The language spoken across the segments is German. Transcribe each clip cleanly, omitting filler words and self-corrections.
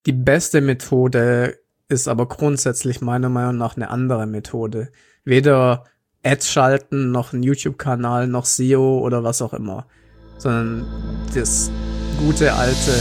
Die beste Methode ist aber grundsätzlich meiner Meinung nach eine andere Methode. Weder Ads schalten, noch ein YouTube-Kanal, noch SEO oder was auch immer. Sondern das gute alte...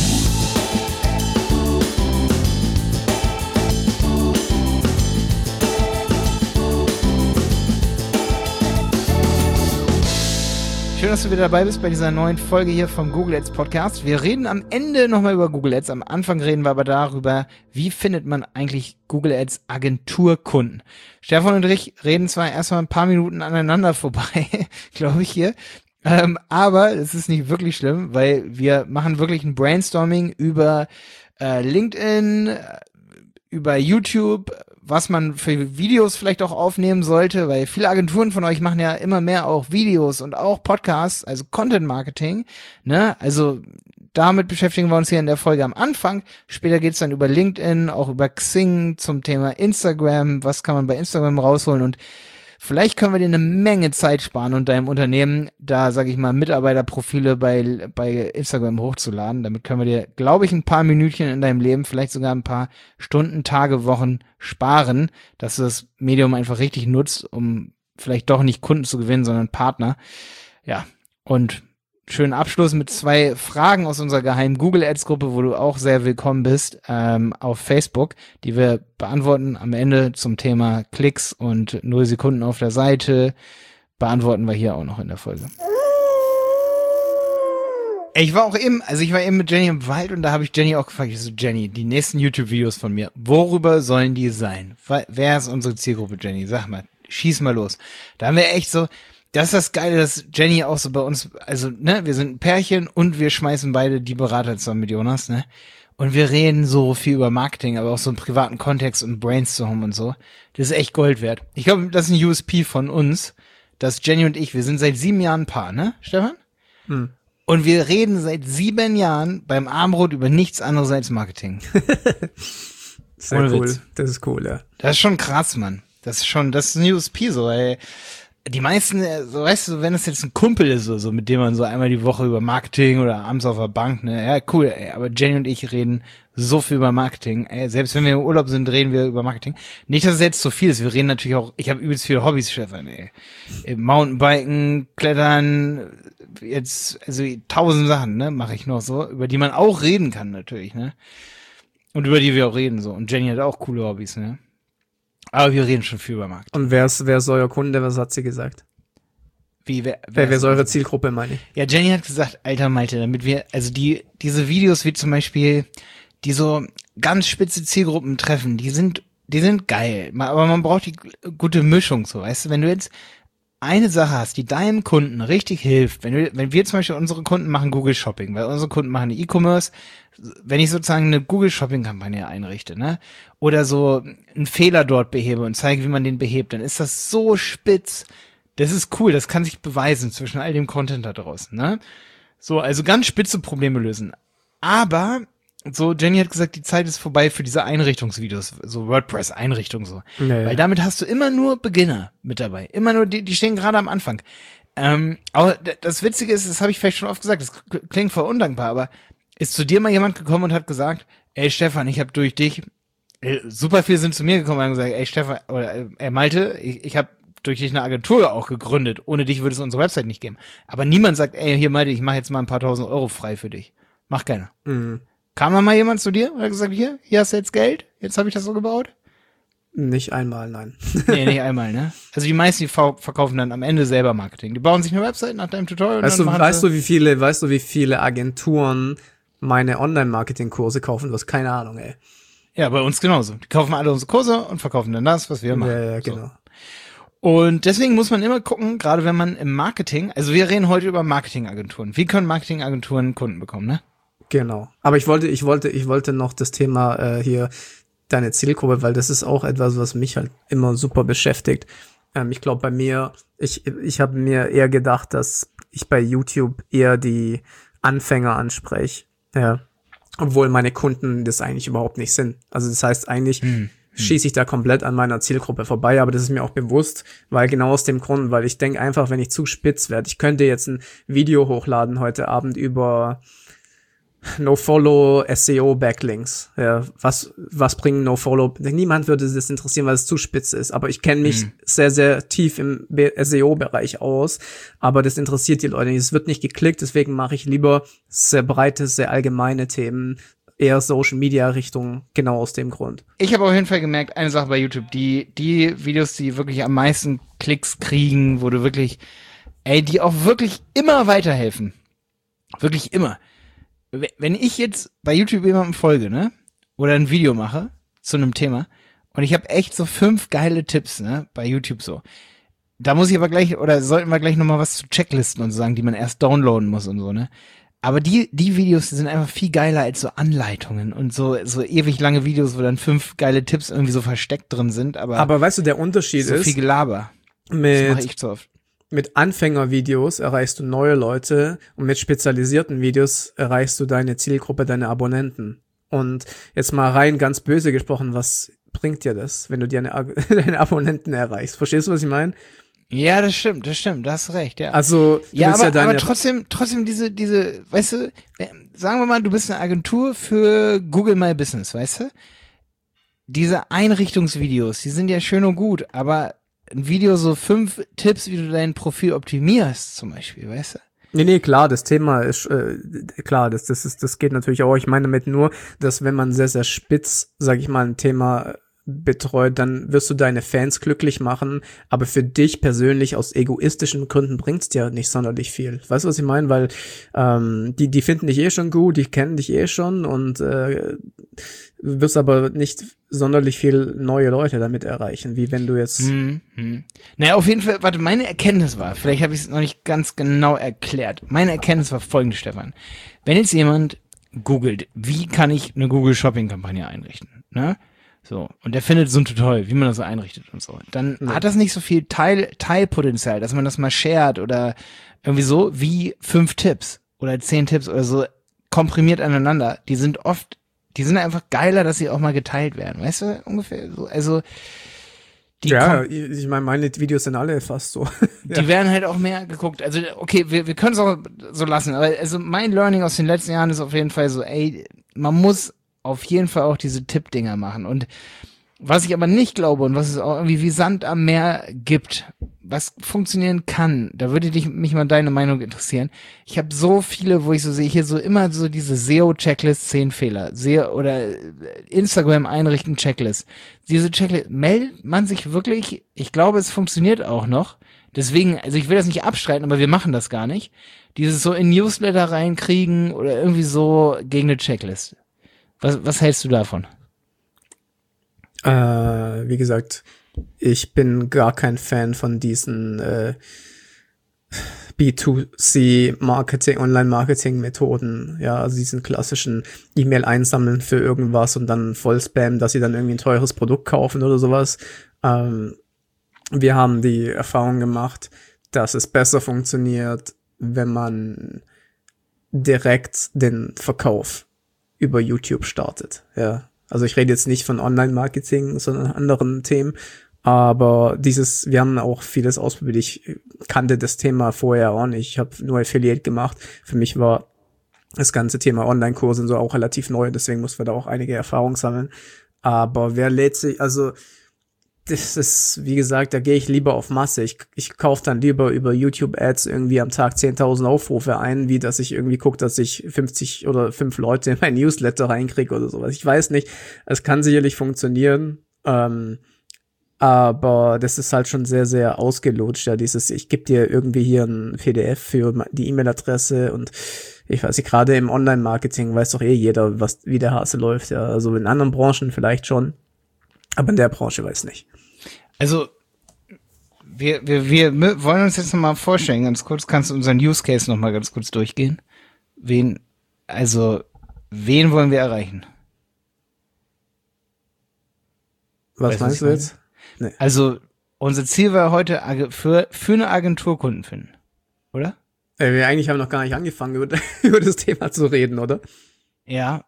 Schön, dass du wieder dabei bist bei dieser neuen Folge hier vom Google Ads Podcast. Wir reden am Ende nochmal über Google Ads. Am Anfang reden wir aber darüber, wie findet man eigentlich Google Ads Agenturkunden. Stefan und ich reden zwar erstmal ein paar Minuten aneinander vorbei, glaube ich hier, aber es ist nicht wirklich schlimm, weil wir machen wirklich ein Brainstorming über LinkedIn, über YouTube, was man für Videos vielleicht auch aufnehmen sollte, weil viele Agenturen von euch machen ja immer mehr auch Videos und auch Podcasts, also Content Marketing, ne? Also damit beschäftigen wir uns hier in der Folge am Anfang. Später geht's dann über LinkedIn, auch über Xing zum Thema Instagram, was kann man bei Instagram rausholen, und vielleicht können wir dir eine Menge Zeit sparen und deinem Unternehmen da, sag ich mal, Mitarbeiterprofile bei Instagram hochzuladen. Damit können wir dir, glaube ich, ein paar Minütchen in deinem Leben, vielleicht sogar ein paar Stunden, Tage, Wochen sparen, dass du das Medium einfach richtig nutzt, um vielleicht doch nicht Kunden zu gewinnen, sondern Partner. Ja, und schönen Abschluss mit 2 Fragen aus unserer geheimen Google Ads Gruppe, wo du auch sehr willkommen bist, auf Facebook, die wir beantworten am Ende zum Thema Klicks und 0 Sekunden auf der Seite. Beantworten wir hier auch noch in der Folge. Ich war eben mit Jenny im Wald und da habe ich Jenny auch gefragt, ich so, Jenny, die nächsten YouTube-Videos von mir, worüber sollen die sein? Wer ist unsere Zielgruppe, Jenny? Sag mal, schieß mal los. Da haben wir echt so, das ist das Geile, dass Jenny auch so bei uns, also, ne, wir sind ein Pärchen und wir schmeißen beide die Berater zusammen mit Jonas, ne? Und wir reden so viel über Marketing, aber auch so im privaten Kontext und Brainstorm und so. Das ist echt Gold wert. Ich glaube, das ist ein USP von uns, dass Jenny und ich, wir sind seit 7 Jahren ein Paar, ne, Stefan? Und wir reden seit 7 Jahren beim Abendbrot über nichts anderes als Marketing. Sehr Ohne cool. Witz. Das ist cool, ja. Das ist schon krass, Mann. Das ist ein USP so, ey. Die meisten, so weißt du, wenn das jetzt ein Kumpel ist oder so, mit dem man so einmal die Woche über Marketing oder abends auf der Bank, ne, ja, cool, ey, aber Jenny und ich reden so viel über Marketing, ey, selbst wenn wir im Urlaub sind, reden wir über Marketing. Nicht, dass es jetzt so viel ist, wir reden natürlich auch, ich habe übelst viele Hobbys, Stefan, ey. Mountainbiken, Klettern, jetzt, also 1000 Sachen, ne, mache ich noch so, über die man auch reden kann, natürlich, ne. Und über die wir auch reden, so. Und Jenny hat auch coole Hobbys, ne. Aber wir reden schon viel über Marketing. Und wer ist euer Kunde? Was hat sie gesagt? Wer ist eure Zielgruppe, meine ich? Ja, Jenny hat gesagt, alter Malte, damit wir, also diese Videos wie zum Beispiel, die so ganz spitze Zielgruppen treffen, die sind geil. Aber man braucht die gute Mischung, so, weißt du, wenn du jetzt eine Sache hast, die deinem Kunden richtig hilft, wenn wir zum Beispiel, unsere Kunden machen Google Shopping, weil unsere Kunden machen E-Commerce, wenn ich sozusagen eine Google Shopping Kampagne einrichte, ne, oder so einen Fehler dort behebe und zeige, wie man den behebt, dann ist das so spitz. Das ist cool, das kann sich beweisen zwischen all dem Content da draußen, ne? So, also ganz spitze Probleme lösen. Aber so, Jenny hat gesagt, die Zeit ist vorbei für diese Einrichtungsvideos, so WordPress-Einrichtung so. Ja. Weil damit hast du immer nur Beginner mit dabei. Immer nur, die stehen gerade am Anfang. Aber das Witzige ist, das habe ich vielleicht schon oft gesagt, das klingt voll undankbar, aber ist zu dir mal jemand gekommen und hat gesagt, ey Stefan, ich habe durch dich, super viele sind zu mir gekommen und haben gesagt, ey Stefan, oder Malte, ich habe durch dich eine Agentur auch gegründet. Ohne dich würde es unsere Website nicht geben. Aber niemand sagt, ey, hier Malte, ich mache jetzt mal ein paar 1000 Euro frei für dich. Macht keiner. Kam da mal jemand zu dir und hat gesagt, hier hast du jetzt Geld, jetzt habe ich das so gebaut? Nicht einmal, nein. Nee, nicht einmal, ne? Also die meisten, die verkaufen dann am Ende selber Marketing. Die bauen sich eine Website nach deinem Tutorial. Weißt du, wie viele Agenturen meine Online-Marketing-Kurse kaufen? Du hast keine Ahnung, ey. Ja, bei uns genauso. Die kaufen alle unsere Kurse und verkaufen dann das, was wir machen. Ja, genau. So. Und deswegen muss man immer gucken, gerade wenn man im Marketing, also wir reden heute über Marketingagenturen. Wie können Marketingagenturen Kunden bekommen, ne? Genau. Aber ich wollte noch das Thema hier, deine Zielgruppe, weil das ist auch etwas, was mich halt immer super beschäftigt. Ich glaube bei mir, ich habe mir eher gedacht, dass ich bei YouTube eher die Anfänger anspreche. Ja. Obwohl meine Kunden das eigentlich überhaupt nicht sind. Also das heißt eigentlich schieße ich da komplett an meiner Zielgruppe vorbei, aber das ist mir auch bewusst, weil genau aus dem Grund, weil ich denke einfach, wenn ich zu spitz werde, ich könnte jetzt ein Video hochladen heute Abend über No-Follow, SEO, Backlinks. Ja, was bringen No-Follow? Niemand würde das interessieren, weil es zu spitz ist. Aber ich kenne mich sehr, sehr tief im SEO-Bereich aus. Aber das interessiert die Leute nicht. Es wird nicht geklickt, deswegen mache ich lieber sehr breite, sehr allgemeine Themen, eher Social-Media-Richtung, genau aus dem Grund. Ich habe auf jeden Fall gemerkt, eine Sache bei YouTube, die Videos, die wirklich am meisten Klicks kriegen, wo du wirklich, die auch wirklich immer weiterhelfen. Wirklich immer. Wenn ich jetzt bei YouTube jemandem folge, ne, oder ein Video mache zu einem Thema und ich habe echt so 5 geile Tipps, ne, bei YouTube so. Da muss ich aber gleich, oder sollten wir gleich nochmal was zu Checklisten und so sagen, die man erst downloaden muss und so, ne. Aber die Videos, die sind einfach viel geiler als so Anleitungen und so ewig lange Videos, wo dann 5 geile Tipps irgendwie so versteckt drin sind, aber weißt du, der Unterschied so ist, viel Gelaber. Das mache ich zu oft. Mit Anfängervideos erreichst du neue Leute und mit spezialisierten Videos erreichst du deine Zielgruppe, deine Abonnenten. Und jetzt mal rein ganz böse gesprochen, was bringt dir das, wenn du deine Abonnenten erreichst? Verstehst du, was ich meine? Ja, das stimmt, da hast du recht, ja. Also, aber trotzdem diese, weißt du, sagen wir mal, du bist eine Agentur für Google My Business, weißt du? Diese Einrichtungsvideos, die sind ja schön und gut, aber ein Video so 5 Tipps, wie du dein Profil optimierst, zum Beispiel, weißt du? Nee, klar, das Thema ist, klar, das geht natürlich auch. Ich meine damit nur, dass wenn man sehr, sehr spitz, sag ich mal, ein Thema betreut, dann wirst du deine Fans glücklich machen, aber für dich persönlich aus egoistischen Gründen bringt's dir nicht sonderlich viel. Weißt du, was ich meine? Weil die finden dich schon gut, die kennen dich schon und du wirst aber nicht sonderlich viel neue Leute damit erreichen, wie wenn du jetzt... Naja, auf jeden Fall, warte, meine Erkenntnis war, vielleicht habe ich es noch nicht ganz genau erklärt, meine Erkenntnis war folgende, Stefan. Wenn jetzt jemand googelt, wie kann ich eine Google-Shopping-Kampagne einrichten, ne? So, und der findet so ein Tutorial, wie man das so einrichtet und so. Dann hat das nicht so viel Teilpotenzial, dass man das mal shared oder irgendwie so, wie 5 Tipps oder 10 Tipps oder so komprimiert aneinander. Die sind einfach geiler, dass sie auch mal geteilt werden. Weißt du, ungefähr so. Also, ich meine, meine Videos sind alle fast so. Die werden halt auch mehr geguckt. Also, okay, wir können es auch so lassen. Aber also mein Learning aus den letzten Jahren ist auf jeden Fall so, man muss auf jeden Fall auch diese Tippdinger machen. Und was ich aber nicht glaube und was es auch irgendwie wie Sand am Meer gibt, was funktionieren kann, da würde mich mal deine Meinung interessieren. Ich habe so viele, wo ich so sehe, hier so immer so diese SEO-Checklist 10 Fehler, oder Instagram einrichten Checklist. Diese Checklist, meldet man sich wirklich, ich glaube, es funktioniert auch noch. Deswegen, also ich will das nicht abstreiten, aber wir machen das gar nicht. Dieses so in Newsletter reinkriegen oder irgendwie so gegen eine Checklist. Was hältst du davon? Wie gesagt, ich bin gar kein Fan von diesen B2C-Marketing, Online-Marketing-Methoden, ja, also diesen klassischen E-Mail einsammeln für irgendwas und dann voll spammen, dass sie dann irgendwie ein teures Produkt kaufen oder sowas. Wir haben die Erfahrung gemacht, dass es besser funktioniert, wenn man direkt den Verkauf über YouTube startet, ja. Also ich rede jetzt nicht von Online-Marketing, sondern anderen Themen, aber wir haben auch vieles ausprobiert. Ich kannte das Thema vorher auch nicht. Ich habe nur Affiliate gemacht. Für mich war das ganze Thema Online-Kurse und so auch relativ neu, deswegen mussten wir da auch einige Erfahrungen sammeln. Aber wer lädt sich, also das ist, wie gesagt, da gehe ich lieber auf Masse. Ich kaufe dann lieber über YouTube-Ads irgendwie am Tag 10.000 Aufrufe ein, wie dass ich irgendwie gucke, dass ich 50 oder 5 Leute in mein Newsletter reinkriege oder sowas. Ich weiß nicht, es kann sicherlich funktionieren, aber das ist halt schon sehr, sehr ausgelutscht. Ja, ich gebe dir irgendwie hier ein PDF für die E-Mail-Adresse und ich weiß nicht, gerade im Online-Marketing weiß doch jeder, wie der Hase läuft. Ja, also in anderen Branchen vielleicht schon, aber in der Branche weiß nicht. Also, wir wollen uns jetzt nochmal vorstellen, ganz kurz, kannst du unseren Use Case nochmal ganz kurz durchgehen? Wen wollen wir erreichen? Was meinst du jetzt? Nee. Also, unser Ziel war heute, für eine Agentur Kunden finden, oder? Wir eigentlich haben noch gar nicht angefangen, über das Thema zu reden, oder? Ja.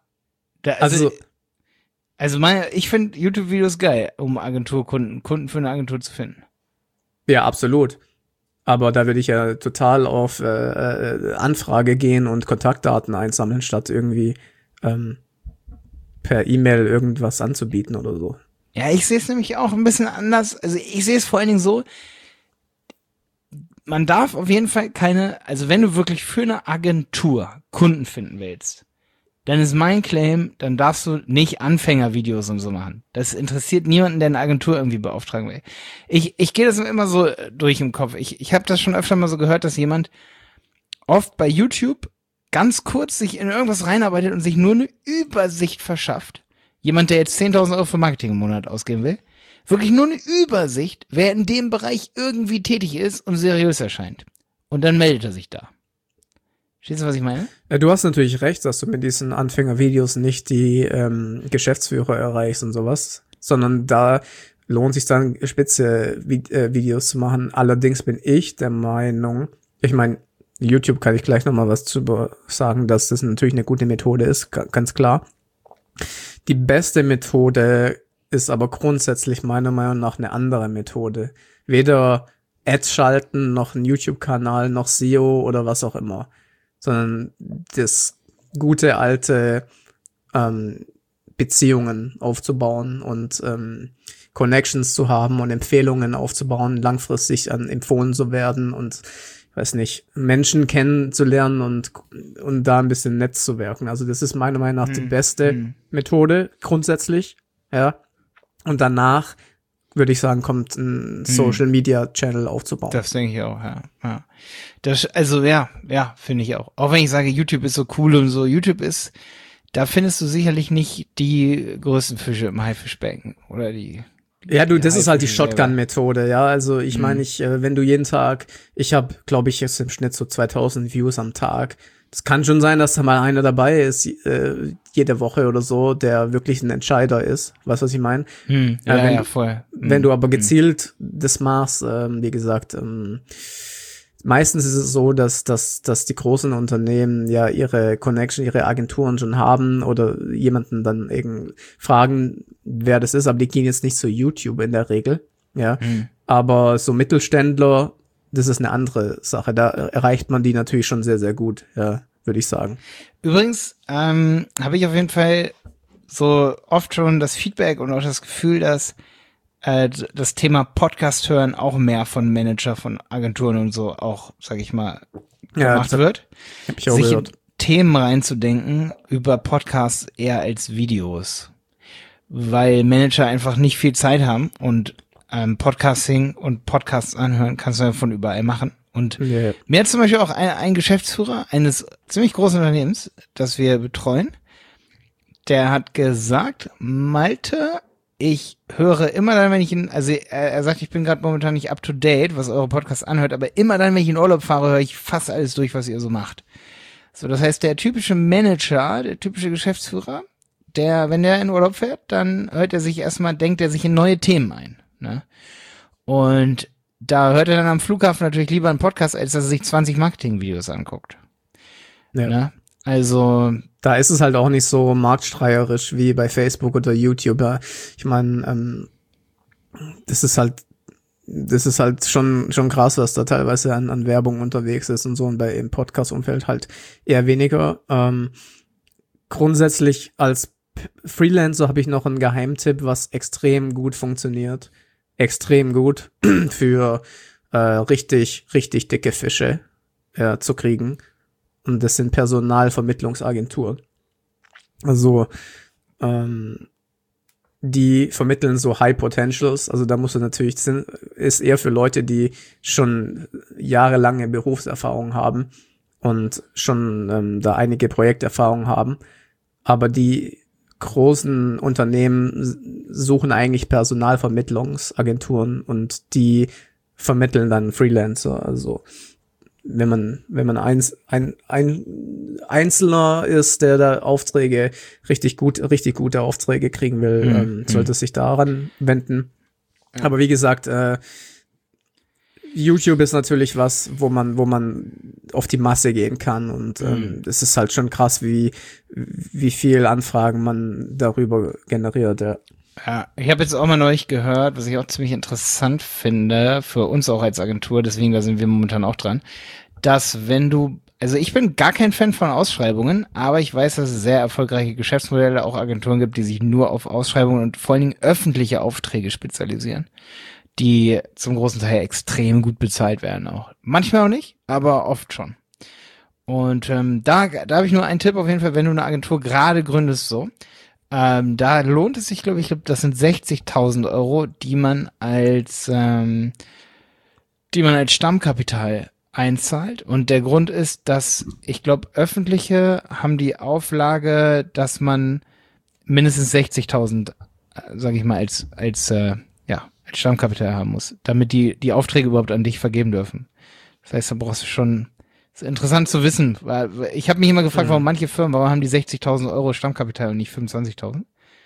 Ich finde YouTube-Videos geil, um Kunden für eine Agentur zu finden. Ja, absolut. Aber da würde ich ja total auf Anfrage gehen und Kontaktdaten einsammeln, statt irgendwie per E-Mail irgendwas anzubieten oder so. Ja, ich sehe es nämlich auch ein bisschen anders. Also ich sehe es vor allen Dingen so, man darf auf jeden Fall also wenn du wirklich für eine Agentur Kunden finden willst, dann ist mein Claim, dann darfst du nicht Anfängervideos und so machen. Das interessiert niemanden, der eine Agentur irgendwie beauftragen will. Ich gehe das immer so durch im Kopf. Ich habe das schon öfter mal so gehört, dass jemand oft bei YouTube ganz kurz sich in irgendwas reinarbeitet und sich nur eine Übersicht verschafft. Jemand, der jetzt 10.000 Euro für Marketing im Monat ausgeben will, wirklich nur eine Übersicht, wer in dem Bereich irgendwie tätig ist und seriös erscheint. Und dann meldet er sich da. Verstehst du, was ich meine? Du hast natürlich recht, dass du mit diesen Anfängervideos nicht die Geschäftsführer erreichst und sowas, sondern da lohnt sich dann spitze Videos zu machen. Allerdings bin ich der Meinung, ich meine, YouTube kann ich gleich nochmal was zu sagen, dass das natürlich eine gute Methode ist, ganz klar. Die beste Methode ist aber grundsätzlich meiner Meinung nach eine andere Methode. Weder Ads schalten, noch ein YouTube-Kanal, noch SEO oder was auch immer. Sondern das gute alte Beziehungen aufzubauen und Connections zu haben und Empfehlungen aufzubauen, langfristig empfohlen zu werden und weiß nicht, Menschen kennenzulernen und da ein bisschen nett zu wirken. Also das ist meiner Meinung nach die beste Methode grundsätzlich, ja. Und danach würde ich sagen, kommt ein Social-Media-Channel aufzubauen. Das denke ich auch, ja. Das, also ja, finde ich auch. Auch wenn ich sage, YouTube ist so cool und so, da findest du sicherlich nicht die größten Fische im Haifischbecken oder die. Ja, das ist halt die Shotgun-Methode, ja. Also ich meine, wenn du jeden Tag, ich habe, glaube ich, jetzt im Schnitt so 2000 Views am Tag. Es kann schon sein, dass da mal einer dabei ist, jede Woche oder so, der wirklich ein Entscheider ist. Weißt du, was ich meine? Voll. Wenn du aber gezielt das machst, wie gesagt, meistens ist es so, dass die großen Unternehmen ja ihre Connection, ihre Agenturen schon haben oder jemanden dann eben fragen, wer das ist, aber die gehen jetzt nicht zu YouTube in der Regel, ja. Aber so Mittelständler, das ist eine andere Sache. Da erreicht man die natürlich schon sehr, sehr gut, ja, würde ich sagen. Übrigens habe ich auf jeden Fall so oft schon das Feedback und auch das Gefühl, dass das Thema Podcast hören auch mehr von Manager, von Agenturen und so auch, sag ich mal, gemacht wird. Hab ich auch sich gehört. in Themen reinzudenken über Podcasts eher als Videos. Weil Manager einfach nicht viel Zeit haben und Podcasting und Podcasts anhören kannst du ja von überall machen. Und mir hat zum Beispiel auch ein Geschäftsführer eines ziemlich großen Unternehmens, das wir betreuen, der hat gesagt, Malte, ich höre immer dann, wenn ich er sagt, ich bin gerade momentan nicht up to date, was eure Podcasts anhört, aber immer dann, wenn ich in Urlaub fahre, höre ich fast alles durch, was ihr so macht. So, das heißt, der typische Manager, der typische Geschäftsführer, wenn der in Urlaub fährt, dann denkt er sich in neue Themen ein. Ne? Und da hört er dann am Flughafen natürlich lieber einen Podcast, als dass er sich 20 Marketing-Videos anguckt. Ja. Ne? Also da ist es halt auch nicht so marktstreierisch wie bei Facebook oder YouTube. Ich meine, das ist halt schon krass, was da teilweise an Werbung unterwegs ist und so, und im Podcast-Umfeld halt eher weniger. Grundsätzlich als Freelancer habe ich noch einen Geheimtipp, was extrem gut funktioniert. Extrem gut für richtig, richtig dicke Fische zu kriegen. Und das sind Personalvermittlungsagenturen. Also die vermitteln so High Potentials. Also da musst du natürlich, ist eher für Leute, die schon jahrelange Berufserfahrung haben und schon da einige Projekterfahrung haben. Aber die großen Unternehmen suchen eigentlich Personalvermittlungsagenturen und die vermitteln dann Freelancer. Also wenn man ein Einzelner ist, der da Aufträge richtig gute Aufträge kriegen will, sollte es sich daran wenden. Ja. Aber wie gesagt, YouTube ist natürlich was, wo man auf die Masse gehen kann, und es ist halt schon krass, wie viel Anfragen man darüber generiert, ja. Ja, ich habe jetzt auch mal neulich gehört, was ich auch ziemlich interessant finde, für uns auch als Agentur, deswegen da sind wir momentan auch dran, dass wenn du, also ich bin gar kein Fan von Ausschreibungen, aber ich weiß, dass es sehr erfolgreiche Geschäftsmodelle, auch Agenturen gibt, die sich nur auf Ausschreibungen und vor allen Dingen öffentliche Aufträge spezialisieren, die zum großen Teil extrem gut bezahlt werden auch. Manchmal auch nicht, aber oft schon. Und da habe ich nur einen Tipp auf jeden Fall, wenn du eine Agentur gerade gründest, so. Da lohnt es sich, glaube ich, das sind 60.000 Euro, die man als Stammkapital einzahlt. Und der Grund ist, dass ich glaube, öffentliche haben die Auflage, dass man mindestens 60.000, sage ich mal, als Stammkapital haben muss, damit die Aufträge überhaupt an dich vergeben dürfen. Das heißt, da brauchst du schon. Ist interessant zu wissen, weil ich habe mich immer gefragt, warum manche Firmen, warum haben die 60.000 Euro Stammkapital und nicht 25.000?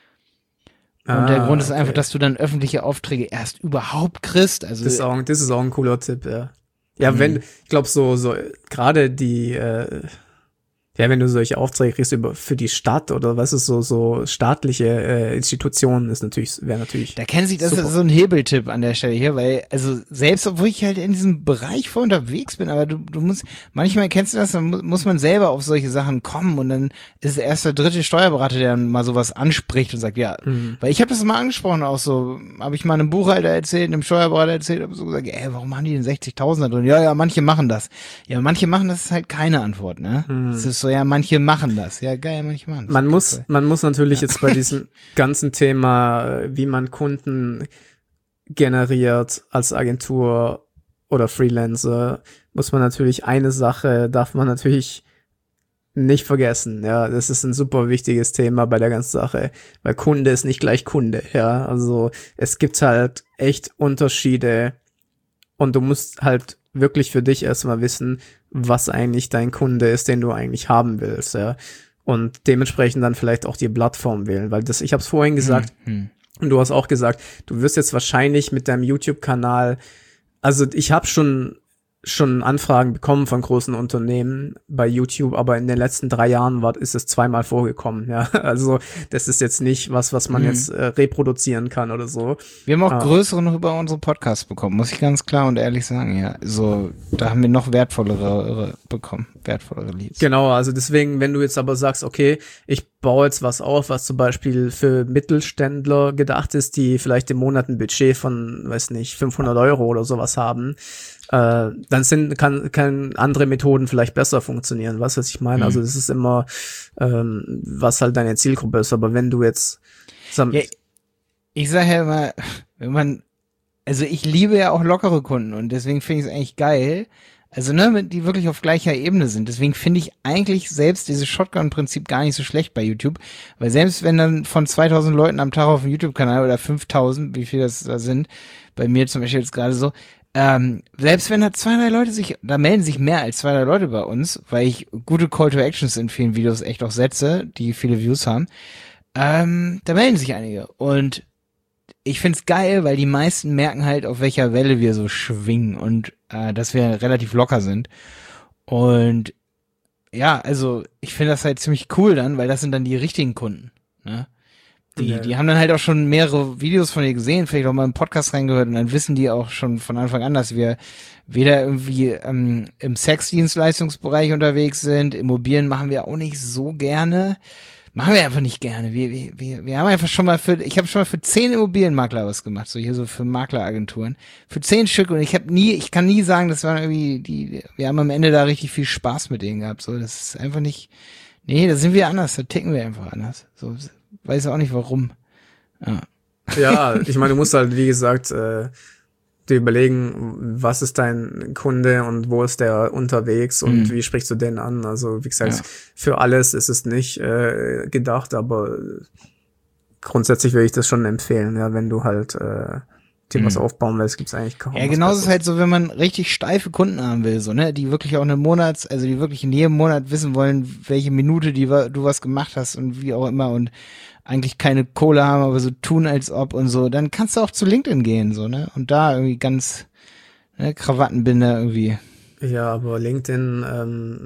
Und der Grund ist einfach, dass du dann öffentliche Aufträge erst überhaupt kriegst. Also das ist auch ein cooler Tipp, ja. Ja, wenn, ich glaube, so gerade die, wenn du solche Aufträge kriegst für die Stadt oder was ist so staatliche Institutionen wäre natürlich. Da kennen sich, das ist so ein Hebeltipp an der Stelle hier, weil, also selbst obwohl ich halt in diesem Bereich voll unterwegs bin, aber du musst, manchmal kennst du das, dann muss man selber auf solche Sachen kommen und dann ist es erst der dritte Steuerberater, der dann mal sowas anspricht und sagt, ja, weil ich habe das mal angesprochen auch so, habe ich mal einem Buchhalter erzählt, einem Steuerberater erzählt, habe so gesagt, warum haben die denn 60.000 da drin? Ja, manche machen das. Ja, manche machen das, ist halt keine Antwort, ne? Es ist so, ja, manche machen das. Ja, geil, manche machen das. Man muss natürlich jetzt bei diesem ganzen Thema, wie man Kunden generiert als Agentur oder Freelancer, muss man natürlich darf man natürlich nicht vergessen. Ja, das ist ein super wichtiges Thema bei der ganzen Sache, weil Kunde ist nicht gleich Kunde. Ja, also es gibt halt echt Unterschiede und du musst halt wirklich für dich erstmal wissen, was eigentlich dein Kunde ist, den du eigentlich haben willst, ja. Und dementsprechend dann vielleicht auch die Plattform wählen, weil ich habe es vorhin gesagt, und du hast auch gesagt, du wirst jetzt wahrscheinlich mit deinem YouTube-Kanal, also ich habe schon Anfragen bekommen von großen Unternehmen bei YouTube, aber in den letzten 3 Jahren ist es 2-mal vorgekommen, ja. Also das ist jetzt nicht was man jetzt reproduzieren kann oder so. Wir haben auch größere noch über unsere Podcasts bekommen, muss ich ganz klar und ehrlich sagen, ja. So, da haben wir noch wertvollere bekommen, wertvollere Leads. Genau, also deswegen, wenn du jetzt aber sagst, okay, ich baue jetzt was auf, was zum Beispiel für Mittelständler gedacht ist, die vielleicht im Monat ein Budget von, 500 Euro oder sowas haben, dann kann andere Methoden vielleicht besser funktionieren. Was ich meine? Also das ist immer, was halt deine Zielgruppe ist. Aber wenn du jetzt ich sage ja immer, also ich liebe ja auch lockere Kunden und deswegen finde ich es eigentlich geil. Also die wirklich auf gleicher Ebene sind. Deswegen finde ich eigentlich selbst dieses Shotgun-Prinzip gar nicht so schlecht bei YouTube. Weil selbst wenn dann von 2.000 Leuten am Tag auf dem YouTube-Kanal oder 5.000, wie viel das da sind, bei mir zum Beispiel jetzt gerade so, selbst wenn da 2, 3 Leute da melden sich mehr als 2, 3 Leute bei uns, weil ich gute Call to Actions in vielen Videos echt auch setze, die viele Views haben, da melden sich einige. Und ich find's geil, weil die meisten merken halt, auf welcher Welle wir so schwingen und dass wir relativ locker sind. Und ja, also ich finde das halt ziemlich cool dann, weil das sind dann die richtigen Kunden, ne? Die haben dann halt auch schon mehrere Videos von dir gesehen, vielleicht auch mal im Podcast reingehört und dann wissen die auch schon von Anfang an, dass wir weder irgendwie im Sexdienstleistungsbereich unterwegs sind, Immobilien machen wir auch nicht so gerne. Machen wir einfach nicht gerne. Wir haben einfach ich habe schon mal für 10 Immobilienmakler was gemacht, so hier so für Makleragenturen. Für 10 Stück und ich kann nie sagen, das waren irgendwie wir haben am Ende da richtig viel Spaß mit denen gehabt, so, das ist einfach nicht, da sind wir anders, da ticken wir einfach anders, so, weiß auch nicht warum. Ja, ich meine, du musst halt, wie gesagt, dir überlegen, was ist dein Kunde und wo ist der unterwegs und wie sprichst du den an? Also wie gesagt, für alles ist es nicht gedacht, aber grundsätzlich würde ich das schon empfehlen, ja, wenn du halt dir was aufbauen willst, gibt's eigentlich kaum. Ja, genauso ist halt so, wenn man richtig steife Kunden haben will, so, ne, die wirklich auch die wirklich in jedem Monat wissen wollen, welche Minute du was gemacht hast und wie auch immer und eigentlich keine Kohle haben, aber so tun als ob und so, dann kannst du auch zu LinkedIn gehen, so, ne, und da irgendwie ganz, Krawattenbinder irgendwie. Ja, aber LinkedIn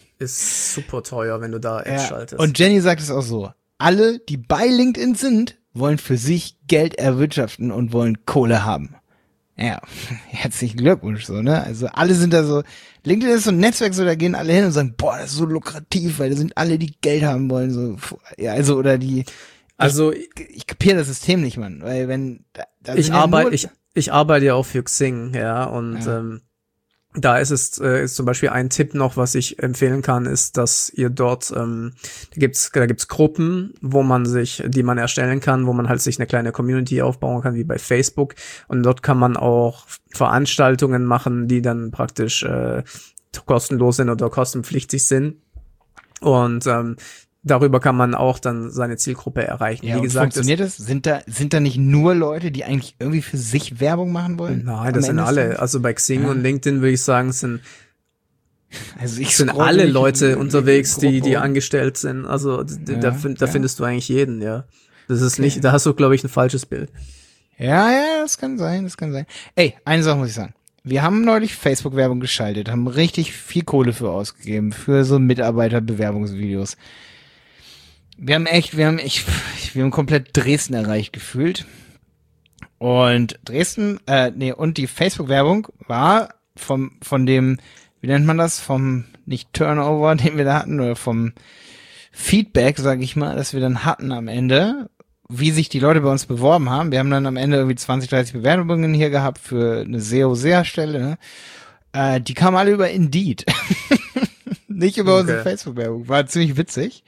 ist super teuer, wenn du da Ads schaltest. Und Jenny sagt es auch so, alle, die bei LinkedIn sind, wollen für sich Geld erwirtschaften und wollen Kohle haben. Ja, herzlichen Glückwunsch, so, ne? Also alle sind da so, LinkedIn ist so ein Netzwerk, so, da gehen alle hin und sagen, boah, das ist so lukrativ, weil da sind alle, die Geld haben wollen, so, ja, also, oder die, Also, ich kapiere das System nicht, Mann, weil wenn, da ich sind ja nur- ich arbeite ja auch für Xing, ja, und da ist zum Beispiel ein Tipp noch, was ich empfehlen kann, ist, dass ihr dort, da gibt's Gruppen, die man erstellen kann, wo man halt sich eine kleine Community aufbauen kann, wie bei Facebook, und dort kann man auch Veranstaltungen machen, die dann praktisch kostenlos sind oder kostenpflichtig sind, und darüber kann man auch dann seine Zielgruppe erreichen. Ja, wie und gesagt, funktioniert das? Sind da nicht nur Leute, die eigentlich irgendwie für sich Werbung machen wollen? nein, Am das sind Ende des alle. Tages? Also bei Xing Ja. und LinkedIn würde ich sagen, sind Also ich sind scroll alle durch Leute in unterwegs, die Gruppe. angestellt sind. Also da Ja. findest du eigentlich jeden, ja. Das ist Okay. nicht, da hast du, glaube ich, ein falsches Bild. Ja, das kann sein. Ey, eine Sache muss ich sagen. Wir haben neulich Facebook-Werbung geschaltet, haben richtig viel Kohle für ausgegeben, für so Mitarbeiterbewerbungsvideos. Wir haben komplett Dresden erreicht gefühlt. Und Dresden, und die Facebook-Werbung war von dem, wie nennt man das, vom, nicht Turnover, den wir da hatten, oder vom Feedback, sag ich mal, das wir dann hatten am Ende, wie sich die Leute bei uns beworben haben. Wir haben dann am Ende irgendwie 20, 30 Bewerbungen hier gehabt für eine SEO-SEA-Stelle, ne? Die kamen alle über Indeed. Nicht über unsere Facebook-Werbung. War ziemlich witzig.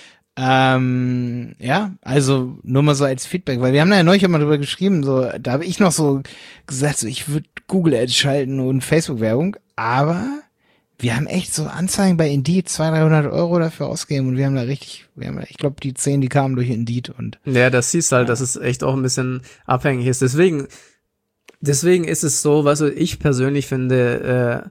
Ja, also nur mal so als Feedback, weil wir haben da ja neulich immer drüber geschrieben, so, da habe ich noch so gesagt, so, ich würde Google Ads schalten und Facebook-Werbung, aber wir haben echt so Anzeigen bei Indeed 200-300 Euro dafür ausgegeben und ich glaube, die 10, die kamen durch Indeed und. Ja, das siehst halt, dass es echt auch ein bisschen abhängig ist. Deswegen ist es so, weißt du, ich persönlich finde,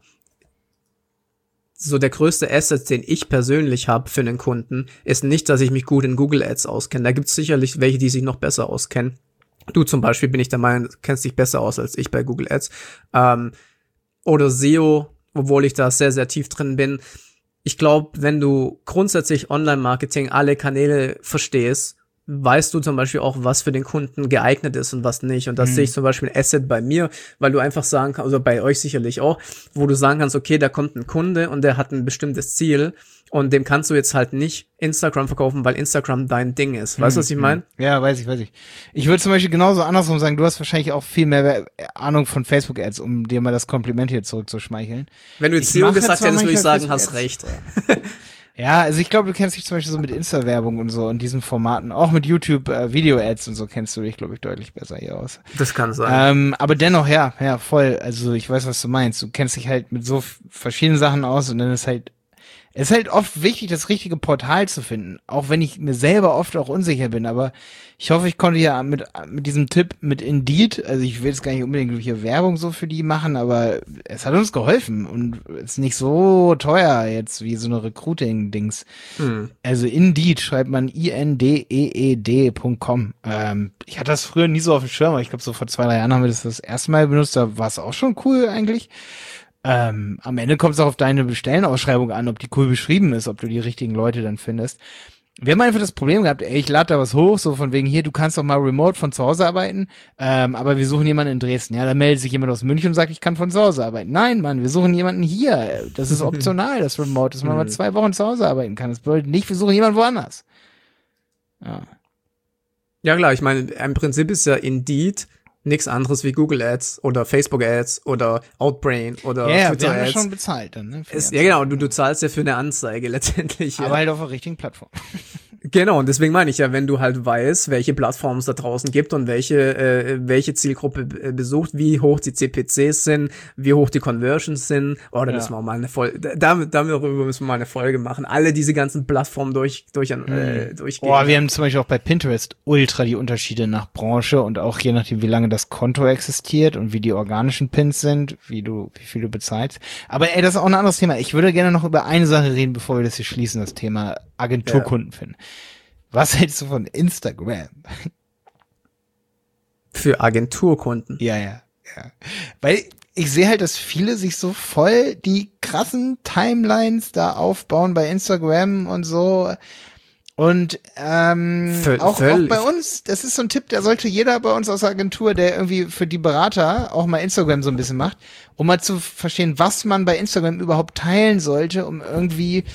so der größte Asset, den ich persönlich habe für einen Kunden, ist nicht, dass ich mich gut in Google Ads auskenne. Da gibt es sicherlich welche, die sich noch besser auskennen. Du zum Beispiel, bin ich der Meinung, kennst dich besser aus als ich bei Google Ads. Oder SEO, obwohl ich da sehr, sehr tief drin bin. Ich glaube, wenn du grundsätzlich Online-Marketing, alle Kanäle verstehst, weißt du zum Beispiel auch, was für den Kunden geeignet ist und was nicht. Und das sehe ich zum Beispiel ein Asset bei mir, weil du einfach sagen kannst, also bei euch sicherlich auch, wo du sagen kannst, okay, da kommt ein Kunde und der hat ein bestimmtes Ziel und dem kannst du jetzt halt nicht Instagram verkaufen, weil Instagram dein Ding ist. Weißt du, was ich meine? Ja, weiß ich. Ich würde zum Beispiel genauso andersrum sagen, du hast wahrscheinlich auch viel mehr Ahnung von Facebook-Ads, um dir mal das Kompliment hier zurückzuschmeicheln. Wenn du jetzt SEO gesagt hättest, würde ich sagen, hast recht. Ja, also ich glaube, du kennst dich zum Beispiel so mit Insta-Werbung und so in diesen Formaten, auch mit YouTube Video-Ads und so kennst du dich, glaube ich, deutlich besser hier aus. Das kann sein. Aber dennoch, ja, voll. Also ich weiß, was du meinst. Du kennst dich halt mit so verschiedenen Sachen aus und dann ist halt oft wichtig, das richtige Portal zu finden, auch wenn ich mir selber oft auch unsicher bin, aber ich hoffe, ich konnte ja mit diesem Tipp mit Indeed, also ich will jetzt gar nicht unbedingt hier Werbung so für die machen, aber es hat uns geholfen und ist nicht so teuer jetzt wie so eine Recruiting-Dings. Also Indeed schreibt man indeed.com. Ich hatte das früher nie so auf dem Schirm, aber ich glaube so vor 2-3 Jahren haben wir das erste Mal benutzt, da war es auch schon cool eigentlich. Am Ende kommt es auch auf deine Stellenausschreibung an, ob die cool beschrieben ist, ob du die richtigen Leute dann findest. Wir haben einfach das Problem gehabt, ich lade da was hoch, so von wegen hier, du kannst doch mal remote von zu Hause arbeiten, aber wir suchen jemanden in Dresden. Ja, da meldet sich jemand aus München und sagt, ich kann von zu Hause arbeiten. Nein, Mann, wir suchen jemanden hier. Das ist optional, das Remote, dass man mal 2 Wochen zu Hause arbeiten kann. Das bedeutet nicht, wir suchen jemanden woanders. Ja klar, ich meine, im Prinzip ist ja Indeed nichts anderes wie Google Ads oder Facebook Ads oder Outbrain oder Twitter wir haben Ads. ja schon bezahlt dann, ne? Ja genau, du zahlst ja für eine Anzeige letztendlich. Aber halt auf der richtigen Plattform. Genau, und deswegen meine ich ja, wenn du halt weißt, welche Plattformen es da draußen gibt und welche Zielgruppe besucht, wie hoch die CPCs sind, wie hoch die Conversions sind, da müssen wir auch mal eine Folge, darüber müssen wir mal eine Folge machen, alle diese ganzen Plattformen durchgehen. Wir haben zum Beispiel auch bei Pinterest ultra die Unterschiede nach Branche und auch je nachdem, wie lange das Konto existiert und wie die organischen Pins sind, wie viel du bezahlst. Aber das ist auch ein anderes Thema. Ich würde gerne noch über eine Sache reden, bevor wir das hier schließen, das Thema Agenturkunden finden. Was hältst du von Instagram? Für Agenturkunden? Ja. Weil ich sehe halt, dass viele sich so voll die krassen Timelines da aufbauen bei Instagram und so. Und auch bei uns, das ist so ein Tipp, der sollte jeder bei uns aus der Agentur, der irgendwie für die Berater auch mal Instagram so ein bisschen macht, um mal zu verstehen, was man bei Instagram überhaupt teilen sollte, um irgendwie,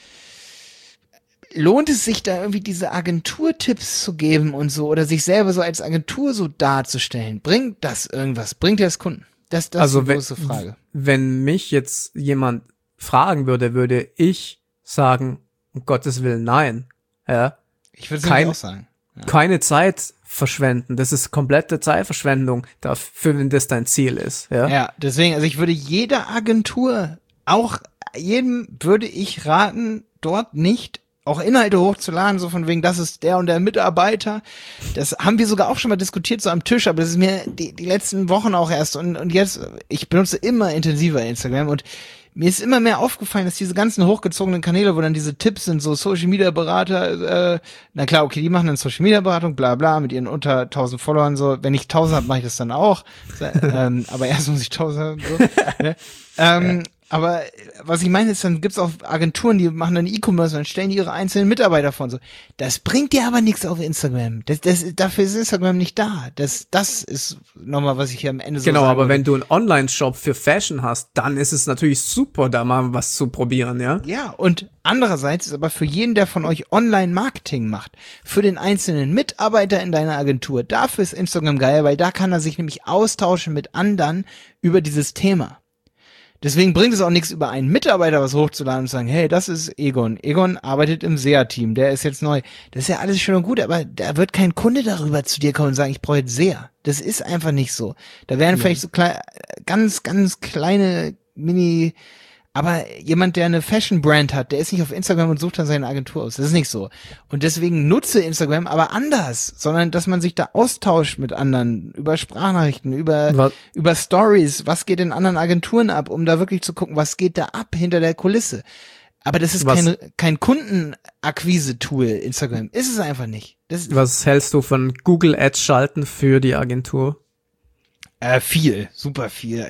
lohnt es sich da irgendwie diese Agenturtipps zu geben und so oder sich selber so als Agentur so darzustellen? Bringt das irgendwas? Bringt dir das Kunden? Das also ist die große Frage. Wenn mich jetzt jemand fragen würde, würde ich sagen, um Gottes Willen, nein. Ja. Ich würde es auch sagen. Ja. Keine Zeit verschwenden. Das ist komplette Zeitverschwendung dafür, wenn das dein Ziel ist. Ja, deswegen, also ich würde jeder Agentur, auch jedem würde ich raten, dort nicht auch Inhalte hochzuladen, so von wegen, das ist der und der Mitarbeiter. Das haben wir sogar auch schon mal diskutiert, so am Tisch, aber das ist mir die letzten Wochen auch erst und jetzt, ich benutze immer intensiver Instagram und mir ist immer mehr aufgefallen, dass diese ganzen hochgezogenen Kanäle, wo dann diese Tipps sind, so Social Media Berater, na klar, okay, die machen dann Social Media Beratung, bla bla, mit ihren unter 1000 Followern, so, wenn ich 1000 habe, mache ich das dann auch, aber erst muss ich 1000 haben, so, ne? Aber was ich meine ist, dann gibt's auch Agenturen, die machen dann E-Commerce und dann stellen die ihre einzelnen Mitarbeiter vor und so. Das bringt dir aber nichts auf Instagram. Dafür ist Instagram nicht da. Das ist nochmal, was ich hier am Ende so Genau, sagen aber würde. wenn du einen Online-Shop für Fashion hast, dann ist es natürlich super, da mal was zu probieren, ja? Ja, und andererseits ist aber für jeden, der von euch Online-Marketing macht, für den einzelnen Mitarbeiter in deiner Agentur, dafür ist Instagram geil, weil da kann er sich nämlich austauschen mit anderen über dieses Thema. Deswegen bringt es auch nichts, über einen Mitarbeiter was hochzuladen und zu sagen, hey, das ist Egon. Egon arbeitet im SEA-Team, der ist jetzt neu. Das ist ja alles schön und gut, aber da wird kein Kunde darüber zu dir kommen und sagen, ich brauche jetzt SEA. Das ist einfach nicht so. Da werden vielleicht so ganz, ganz kleine Mini, aber jemand, der eine Fashion-Brand hat, der ist nicht auf Instagram und sucht dann seine Agentur aus. Das ist nicht so. Und deswegen nutze Instagram aber anders, sondern dass man sich da austauscht mit anderen, über Sprachnachrichten, über Stories, was geht in anderen Agenturen ab, um da wirklich zu gucken, was geht da ab hinter der Kulisse. Aber das ist kein Kundenakquise-Tool, Instagram. Ist es einfach nicht. Was hältst du von Google Ads schalten für die Agentur? Viel, super viel.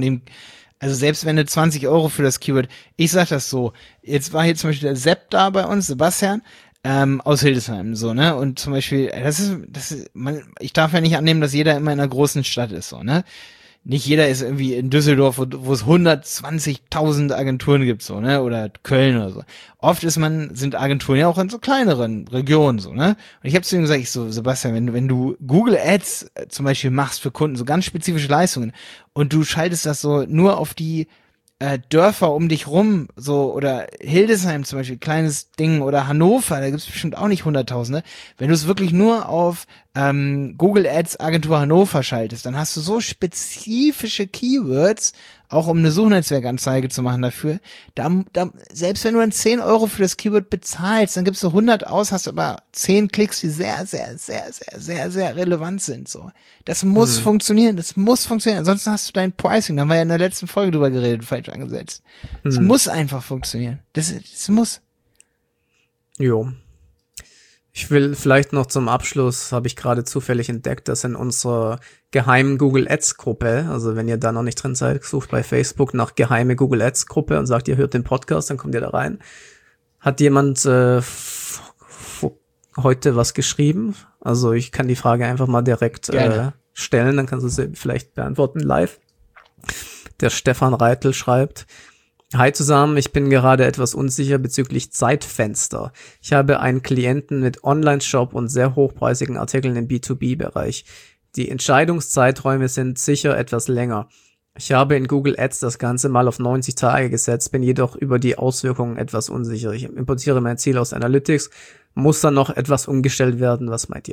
Also selbst wenn du 20 € für das Keyword, ich sag das so, jetzt war hier zum Beispiel der Sepp da bei uns, Sebastian, aus Hildesheim, so, ne, und zum Beispiel, ich darf ja nicht annehmen, dass jeder immer in einer großen Stadt ist, so, ne, nicht jeder ist irgendwie in Düsseldorf, wo es 120.000 Agenturen gibt, so, ne, oder Köln oder so. Oft sind Agenturen ja auch in so kleineren Regionen, so, ne. Und ich habe zu ihm gesagt, Sebastian, wenn du Google Ads zum Beispiel machst für Kunden, so ganz spezifische Leistungen, und du schaltest das so nur auf die Dörfer um dich rum, so, oder Hildesheim zum Beispiel, kleines Ding, oder Hannover, da gibt's bestimmt auch nicht Hunderttausende. Wenn du es wirklich nur auf Google Ads Agentur Hannover schaltest, dann hast du so spezifische Keywords, auch um eine Suchnetzwerkanzeige zu machen dafür. Selbst wenn du dann 10 € für das Keyword bezahlst, dann gibst du 100 aus, hast aber 10 Klicks, die sehr, sehr, sehr, sehr, sehr, sehr relevant sind, so. Das muss funktionieren, ansonsten hast du dein Pricing, da haben wir ja in der letzten Folge drüber geredet, falsch angesetzt. Es muss einfach funktionieren. Das muss. Jo. Ich will vielleicht noch zum Abschluss, habe ich gerade zufällig entdeckt, dass in unserer geheimen Google Ads Gruppe, also wenn ihr da noch nicht drin seid, sucht bei Facebook nach geheime Google Ads Gruppe und sagt, ihr hört den Podcast, dann kommt ihr da rein. Hat jemand heute was geschrieben? Also ich kann die Frage einfach mal direkt stellen, dann kannst du sie vielleicht beantworten live. Der Stefan Reitel schreibt: Hi zusammen, ich bin gerade etwas unsicher bezüglich Zeitfenster. Ich habe einen Klienten mit Online-Shop und sehr hochpreisigen Artikeln im B2B-Bereich. Die Entscheidungszeiträume sind sicher etwas länger. Ich habe in Google Ads das Ganze mal auf 90 Tage gesetzt, bin jedoch über die Auswirkungen etwas unsicher. Ich importiere mein Ziel aus Analytics. Muss dann noch etwas umgestellt werden? Was meint ihr?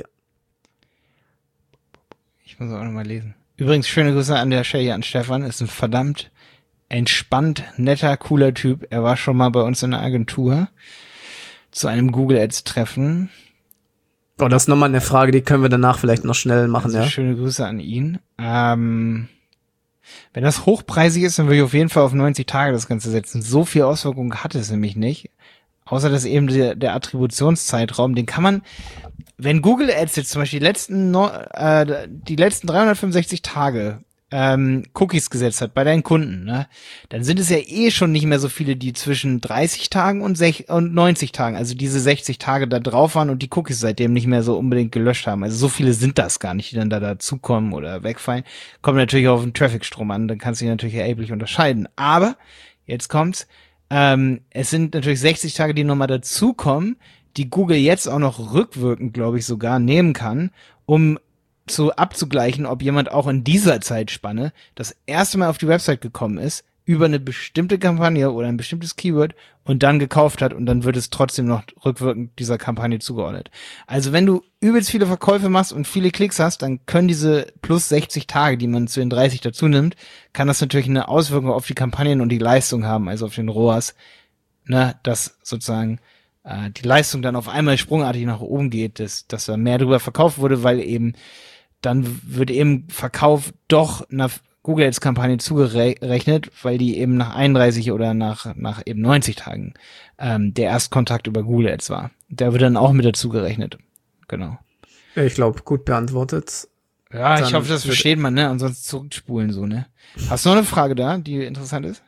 Ich muss auch nochmal lesen. Übrigens, schöne Grüße an der Stelle an Stefan. Ist ein verdammt entspannt, netter, cooler Typ. Er war schon mal bei uns in der Agentur zu einem Google Ads Treffen. Oh, das ist nochmal eine Frage, die können wir danach vielleicht noch schnell machen, also ja. Schöne Grüße an ihn. Wenn das hochpreisig ist, dann würde ich auf jeden Fall auf 90 Tage das Ganze setzen. So viel Auswirkungen hat es nämlich nicht. Außer dass eben der Attributionszeitraum, den kann man, wenn Google Ads jetzt zum Beispiel die letzten 365 Tage Cookies gesetzt hat bei deinen Kunden, ne, dann sind es ja eh schon nicht mehr so viele, die zwischen 30 Tagen und 90 Tagen, also diese 60 Tage da drauf waren und die Cookies seitdem nicht mehr so unbedingt gelöscht haben. Also so viele sind das gar nicht, die dann da dazukommen oder wegfallen. Kommt natürlich auf den Traffic-Strom an, dann kannst du dich natürlich erheblich unterscheiden. Aber, jetzt kommt's, es sind natürlich 60 Tage, die nochmal dazukommen, die Google jetzt auch noch rückwirkend, glaube ich, sogar nehmen kann, um abzugleichen, ob jemand auch in dieser Zeitspanne das erste Mal auf die Website gekommen ist, über eine bestimmte Kampagne oder ein bestimmtes Keyword und dann gekauft hat und dann wird es trotzdem noch rückwirkend dieser Kampagne zugeordnet. Also wenn du übelst viele Verkäufe machst und viele Klicks hast, dann können diese plus 60 Tage, die man zu den 30 dazu nimmt, kann das natürlich eine Auswirkung auf die Kampagnen und die Leistung haben, also auf den ROAS, ne, dass sozusagen die Leistung dann auf einmal sprungartig nach oben geht, dass da mehr drüber verkauft wurde, weil eben dann wird eben Verkauf doch einer Google Ads Kampagne zugerechnet, weil die eben nach 31 oder nach eben 90 Tagen der Erstkontakt über Google Ads war. Der wird dann auch mit dazu gerechnet. Genau. Ich glaube, gut beantwortet. Ja, Dann ich hoffe, das versteht man, ne? Ansonsten zurückspulen so, ne? Hast du noch eine Frage da, die interessant ist?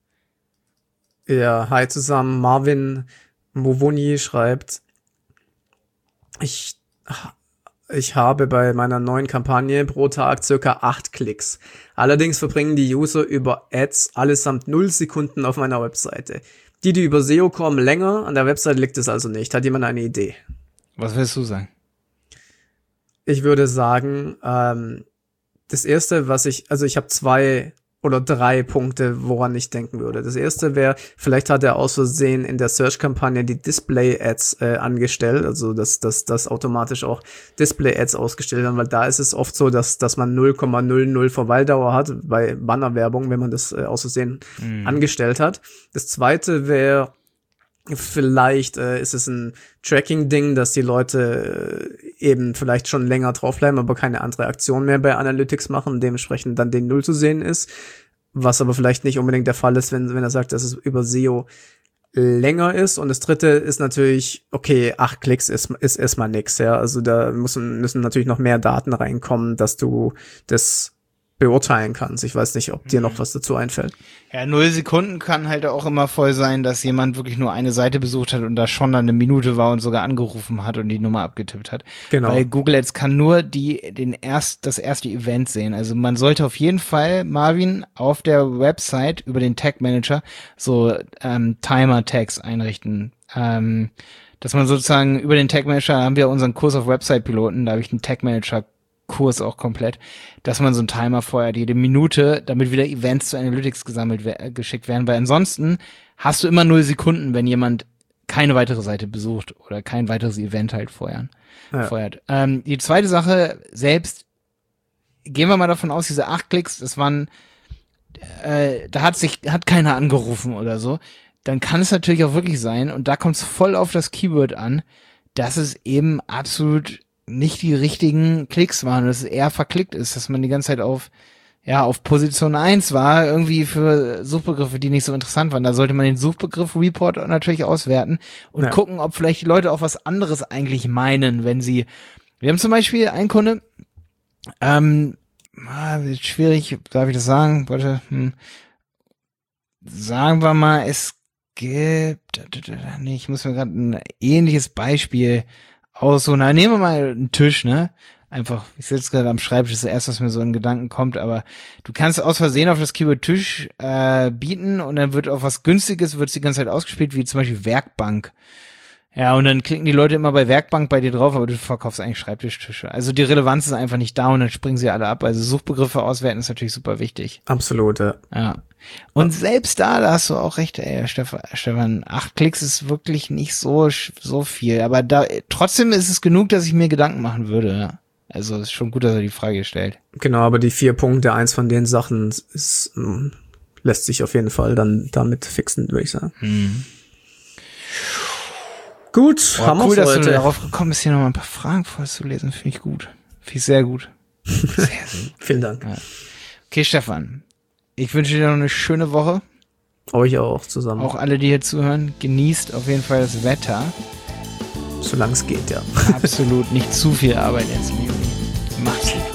Ja, hi zusammen. Marvin Movoni schreibt, ich habe bei meiner neuen Kampagne pro Tag circa 8 Klicks. Allerdings verbringen die User über Ads allesamt 0 Sekunden auf meiner Webseite. Die über SEO kommen, länger. An der Webseite liegt es also nicht. Hat jemand eine Idee? Was willst du sagen? Ich würde sagen, das erste, ich habe 2 oder 3 Punkte, woran ich denken würde. Das erste wäre, vielleicht hat er aus Versehen in der Search-Kampagne die Display-Ads angestellt, also dass automatisch auch Display-Ads ausgestellt werden, weil da ist es oft so, dass man 0,00 Verweildauer hat bei Bannerwerbung, wenn man das aus Versehen angestellt hat. Das zweite wäre, vielleicht ist es ein Tracking-Ding, dass die Leute eben vielleicht schon länger draufbleiben, aber keine andere Aktion mehr bei Analytics machen und dementsprechend dann den Null zu sehen ist, was aber vielleicht nicht unbedingt der Fall ist, wenn er sagt, dass es über SEO länger ist. Und das dritte ist natürlich, okay, 8 Klicks ist erstmal nix, ja, also da müssen natürlich noch mehr Daten reinkommen, dass du das beurteilen kannst. Ich weiß nicht, ob dir noch was dazu einfällt. Ja, 0 Sekunden kann halt auch immer voll sein, dass jemand wirklich nur eine Seite besucht hat und da schon dann eine Minute war und sogar angerufen hat und die Nummer abgetippt hat. Genau. Weil Google Ads kann nur das erste Event sehen. Also man sollte auf jeden Fall, Marvin, auf der Website über den Tag Manager so Timer-Tags einrichten. Dass man sozusagen über den Tag Manager, haben wir unseren Kurs auf Website-Piloten, da habe ich einen Tag Manager Kurs auch komplett, dass man so einen Timer feuert, jede Minute, damit wieder Events zu Analytics geschickt werden, weil ansonsten hast du immer 0 Sekunden, wenn jemand keine weitere Seite besucht oder kein weiteres Event halt feuert. Die zweite Sache, selbst, gehen wir mal davon aus, diese 8 Klicks, das waren, da hat keiner angerufen oder so, dann kann es natürlich auch wirklich sein, und da kommt es voll auf das Keyword an, dass es eben absolut nicht die richtigen Klicks waren, dass es eher verklickt ist, dass man die ganze Zeit auf Position 1 war, irgendwie für Suchbegriffe, die nicht so interessant waren. Da sollte man den Suchbegriff-Report natürlich auswerten und gucken, ob vielleicht die Leute auch was anderes eigentlich meinen, wir haben zum Beispiel einen Kunde, schwierig, darf ich das sagen? Warte, sagen wir mal, es gibt, ich muss mir gerade ein ähnliches Beispiel nehmen wir mal einen Tisch, ne? Einfach, ich sitze gerade am Schreibtisch, das ist das erste, was mir so in Gedanken kommt, aber du kannst aus Versehen auf das Keyword Tisch bieten und dann wird auf was Günstiges, wird es die ganze Zeit ausgespielt, wie zum Beispiel Werkbank. Ja, und dann klicken die Leute immer bei Werkbank bei dir drauf, aber du verkaufst eigentlich Schreibtischtische. Also die Relevanz ist einfach nicht da und dann springen sie alle ab. Also Suchbegriffe auswerten ist natürlich super wichtig. Absolut, ja. Und selbst da hast du auch recht, Stefan, 8 Klicks ist wirklich nicht so viel. Aber trotzdem ist es genug, dass ich mir Gedanken machen würde, ja. Also ist schon gut, dass er die Frage gestellt. Genau, aber die 4 Punkte, eins von den Sachen lässt sich auf jeden Fall dann damit fixen, würde ich sagen. Gut, haben wir cool, dass du darauf gekommen bist, hier nochmal ein paar Fragen vorzulesen. Finde ich gut. Finde ich sehr gut. Sehr, sehr gut. Vielen Dank. Ja. Okay, Stefan. Ich wünsche dir noch eine schöne Woche. Euch auch zusammen. Auch alle, die hier zuhören, genießt auf jeden Fall das Wetter. Solange es geht, ja. Absolut. Nicht zu viel Arbeit jetzt im Juni. Macht's gut.